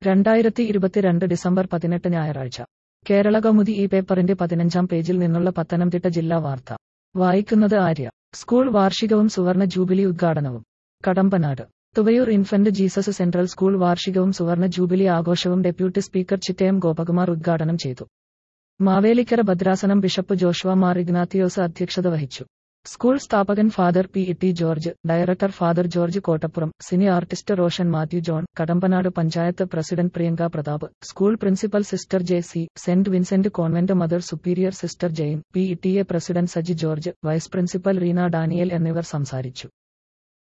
2022 December 18 ഞായറാഴ്ച കേരളകൗമുദി ഈ പേപ്പറിന്റെ 15-ാം പേജിൽ നിന്നുള്ള പത്തനംതിട്ട ജില്ലാ വാർത്ത വായിക്കുന്നത് ആര്യ. സ്കൂൾ വാർഷികവും സുവർണ ജൂബിലി ഉദ്ഘാടനവും. Kadampanad Thuvayoor infant Jesus central school വാർഷികവും സുവർണ ജൂബിലി ആഘോഷവും ഡെപ്യൂട്ടി സ്പീക്കർ ചിറ്റയം ഗോപകുമാർ ഉദ്ഘാടനം ചെയ്തു. മാവേലിക്കര ഭദ്രാസനം ബിഷപ്പ് ജോഷുവ മാർ ഇഗ്നാത്തിയോസ് അധ്യക്ഷത വഹിച്ചു. സ്കൂൾ സ്ഥാപകൻ father P. T. George, director father George Kottappuram, cine artist Roshan Mathew John, Kadampanad panchayat president Priyanka Pratap, school principal sister J. C. Saint Vincent convent mother superior sister Jane, P. T. A president Saji George, vice principal Reena Daniel എന്നിവർ സംസാരിച്ചു.